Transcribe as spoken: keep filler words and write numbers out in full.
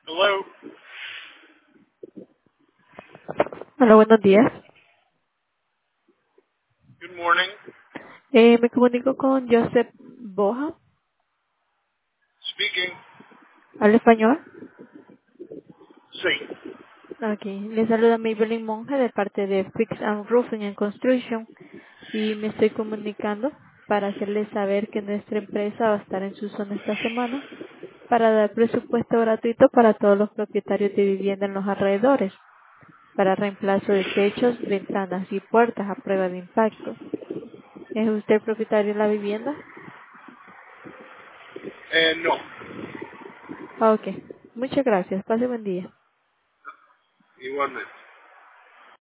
Hello. Hola, buenos días. Good morning. Eh, me comunico con Joseph Boja. Speaking. ¿Habla español? Sí. Aquí. Le saluda Maybelline Monge de parte de Fix and Roofing and Construction y me estoy comunicando para hacerle saber que nuestra empresa va a estar en su zona esta semana para dar presupuesto gratuito para todos los propietarios de vivienda en los alrededores para reemplazo de techos, ventanas y puertas a prueba de impacto. ¿Es usted propietario de la vivienda? And no. Ah, ok. Muchas gracias. Pase buen día. Igualmente.